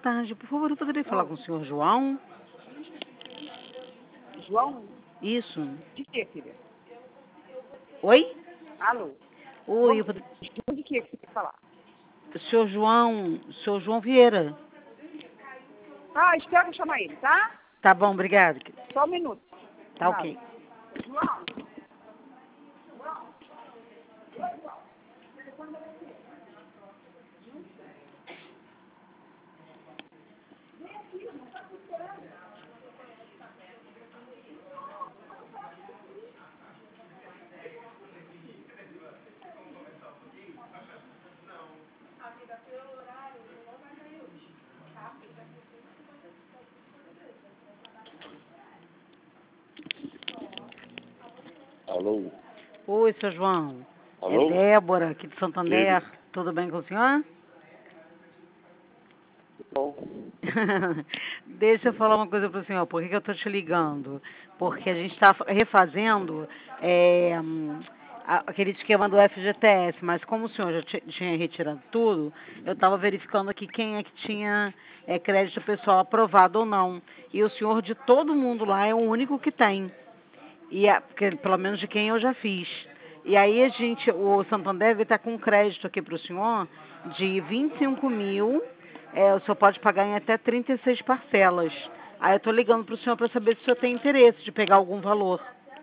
tarde. Por favor, eu poderia falar com o senhor João? João? Isso. De que, filha? Oi? Alô? Oi, João de que você quer falar? senhor João Vieira. Ah, espera eu chamar ele, tá? Tá bom, obrigado. Só um minuto. Tá ok. João? Alô? Oi, seu João. Alô? É Débora, aqui de Santander. Diga. Tudo bem com o senhor? Bom, Deixa eu falar uma coisa para o senhor. Por que eu estou te ligando? Porque a gente está refazendo aquele esquema do FGTS, mas como o senhor já tinha retirado tudo, eu estava verificando aqui quem é que tinha crédito pessoal aprovado ou não. E o senhor de todo mundo lá é o único que tem. Porque, pelo menos de quem eu já fiz. E aí o Santander está com crédito aqui para o senhor de 25 mil. O senhor pode pagar em até 36 parcelas. Aí eu estou ligando para o senhor para saber se o senhor tem interesse de pegar algum valor.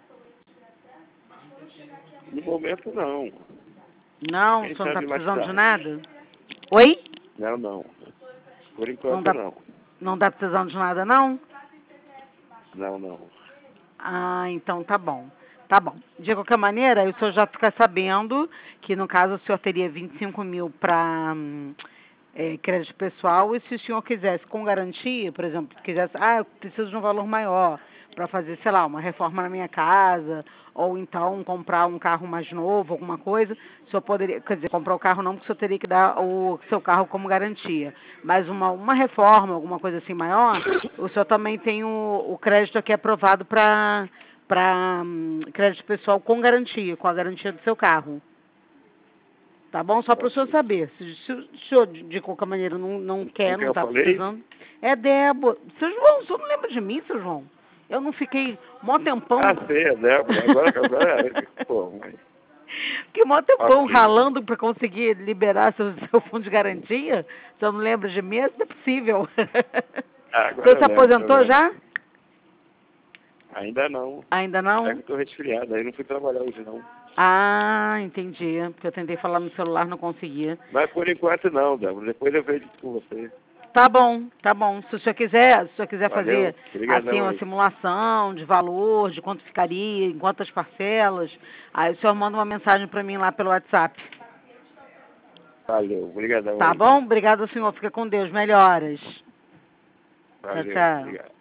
no momento não. Não, Quem o senhor não está sabe mais precisando de tarde. nada? Oi? Não, não. Por Não enquanto está não. não tá precisando de nada, não? Não, não. Ah, então tá bom. Tá bom. De qualquer maneira, o senhor já fica sabendo que, no caso, o senhor teria 25 mil para crédito pessoal, e se o senhor quisesse com garantia, por exemplo, quisesse, eu preciso de um valor maior para fazer, sei lá, uma reforma na minha casa, ou então comprar um carro mais novo, alguma coisa, o senhor poderia, quer dizer, comprar o carro não, porque o senhor teria que dar o seu carro como garantia, mas uma reforma, alguma coisa assim maior, o senhor também tem o crédito aqui aprovado para crédito pessoal com garantia, com a garantia do seu carro. Tá bom? Só para o senhor saber. Se o senhor, de qualquer maneira, não quer, O que não eu está falei? precisando. É Débora. Seu João, o senhor não lembra de mim, seu João? Eu não fiquei mó tempão. Sei, é Débora. Agora pô, mãe. Fiquei mó tempão Ok. ralando para conseguir liberar seu fundo de garantia. O senhor não lembra de mim? Isso não é possível. O senhor Agora se eu lembro, aposentou já? Ainda não. Ainda É não? que eu tô resfriado, aí não fui trabalhar hoje não. Ah, entendi. Porque eu tentei falar no celular, não conseguia. Mas por enquanto não, Débora. Depois eu vejo com você. Tá bom, tá bom. Se o senhor quiser Valeu. fazer assim Obrigadão uma aí. simulação de valor, de quanto ficaria, em quantas parcelas, aí o senhor manda uma mensagem para mim lá pelo WhatsApp. Valeu. Obrigadão Tá aí. bom? Obrigado, senhor. Fica com Deus. Melhoras. Tchau, Valeu. tchau. Obrigado.